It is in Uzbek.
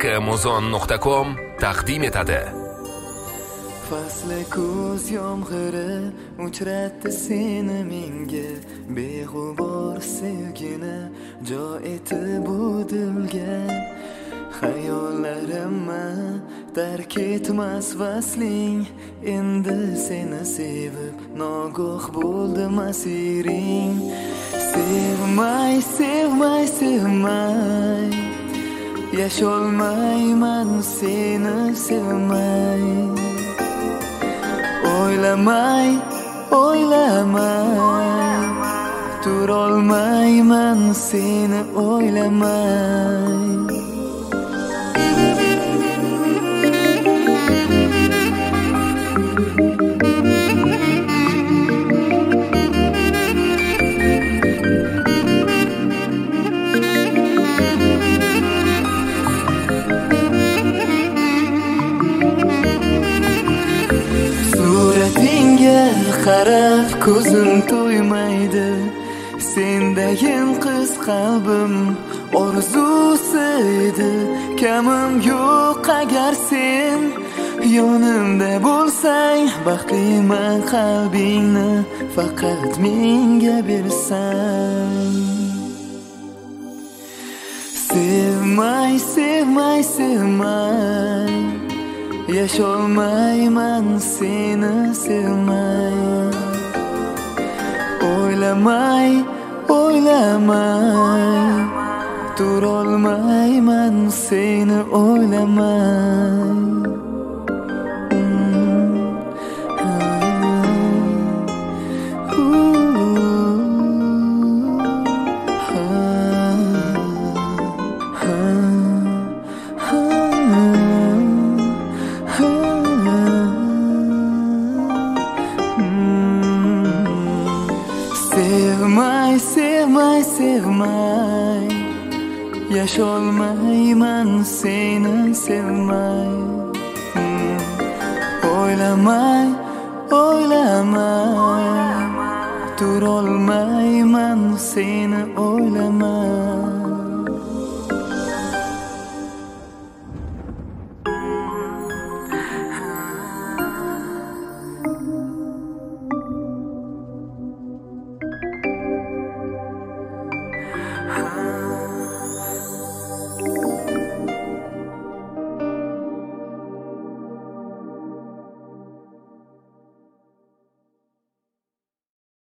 muzon.com taqdim etadi. Fasli kuz yomg'iri uchratdi seni menga, beg'ubor sevgini jo etib bu dilga. Xayollarimma tark etmas vasling, endi seni sevib nogoh bo'ldi masiring. Sevmay, sevmay, sevmay, yasholmayman seni sevmay. O'ylamay, o'ylamay, turolmayman seni o'ylamay. Suratingga qarab ko'zim to'ymaydi, sendagin qiz qalbim orzusi edi. Kamim yo'q agar sen yonimda bo'lsang, baxtliman qalbingni faqat menga bersang. Sevmay, sevmay, sevmay, yasholmayman seni sevmay. O'ylamay, o'ylamay, turolmayman seni o'ylamay. Sevmay, sevmay, sevmay, yasholmayman seni sevmay. O'ylamay, o'ylamay, turolmayman seni o'ylamay.